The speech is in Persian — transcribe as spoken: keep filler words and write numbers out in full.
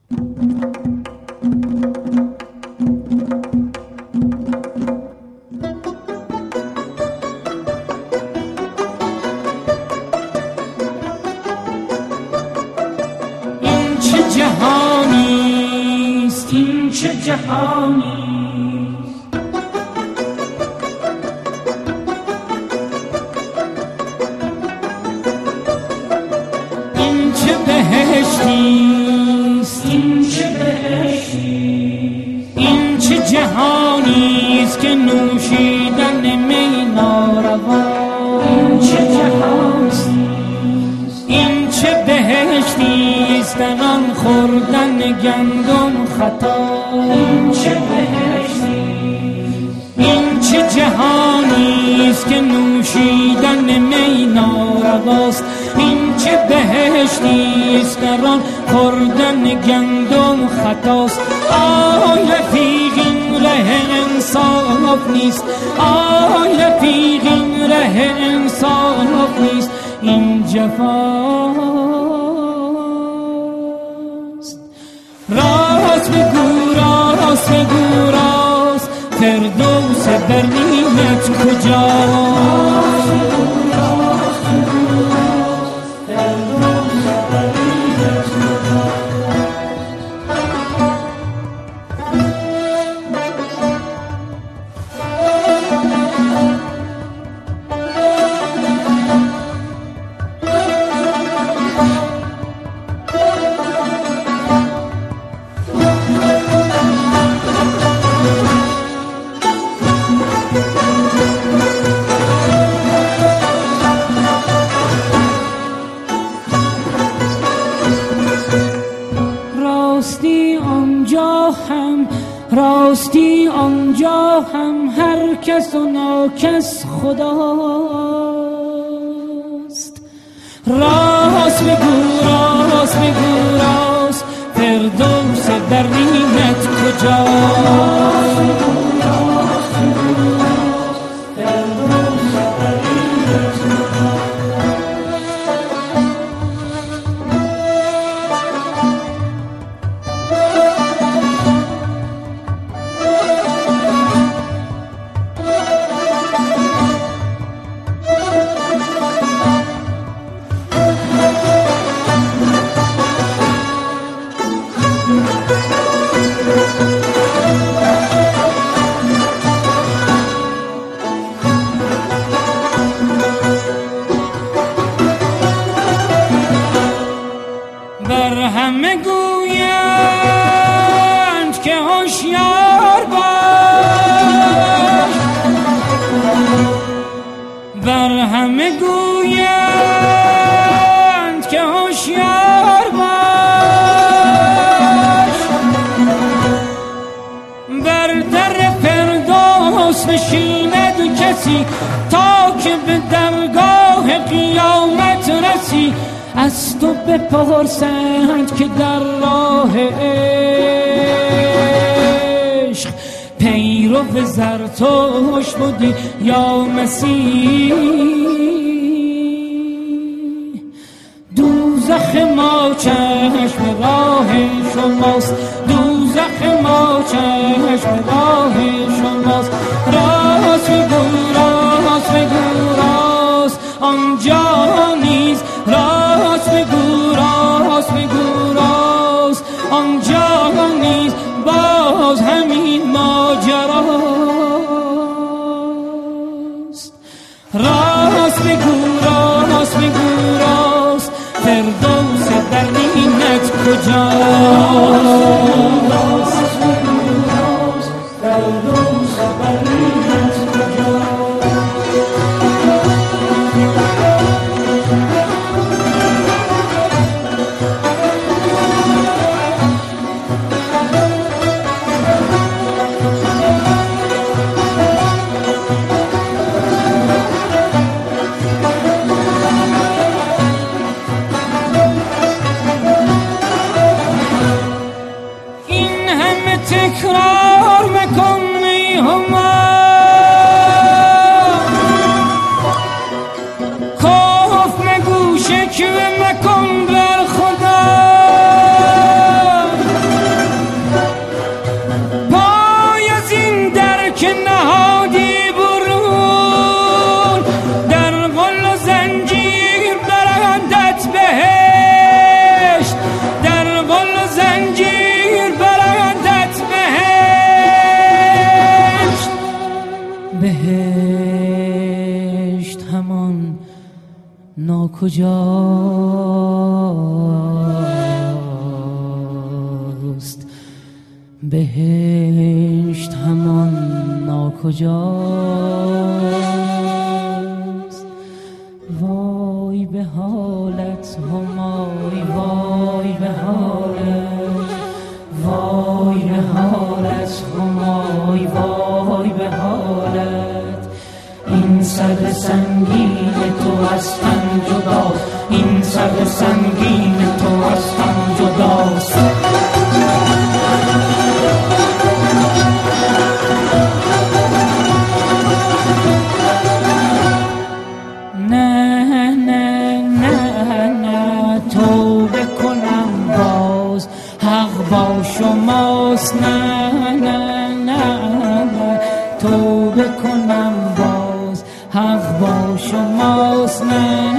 این چه جهانیست، این چه جهانیست، این چه بهشتیست، این چه بهشتیست، این چه جهانیست که نوشیدن می ناروا، این چه جهانیست، این چه بهشتیست در آن خوردن گندم خطا، این چه بهشتیست، این چه جهانیست که نوشیدن می نارواست، این چه بهشتیست در آن خوردن گندم خطاست. آی رفیق این ره انصاف نیست، آی رفیق این ره انصاف نیست، این جفاست. راست بگو راست بگو راست، فردوس برینت کجاست؟ راستی آنجا هم راستی آنجا هم هر کس و ناکس خداست. راست بگو راست بگو راست، فردوس برینت کجاست؟ بر همه گویند که هوشیار باش، بر همه گویند که هوشیار باش، بر در فردوس نشیند کسی تا که به درگاه قیامت رسی، از تو بپرسند که در راه عشق پیرو زرتشت بودی یا مسیح. دوزخ ما چشم راه شماست، دوزخ ما چشم راه شماست. راست بگو راست بگو راست، آنجا نیست. راست بگو راست بگو راست، آنجا نیست. باز همین ماجراست. راست بگو راست بگو راست، فردوس برینت کجاست؟ فردوس برینت کجاست؟ تکرار مکن ای همام، کف مگو شکوه مکن بر خدا. ناکجاست، بهشت همان ناکجاست. وای به حالت همای، وای به حالت، وای به حالت همای، وای به حالت. این سر سنگین تو از تن جداست، این سر سنگین تو از تن جداست. نه نه نه نه توبه کنم باز، حق با شماست. نه نه نه توبه کنم باز، حق با شماست. نه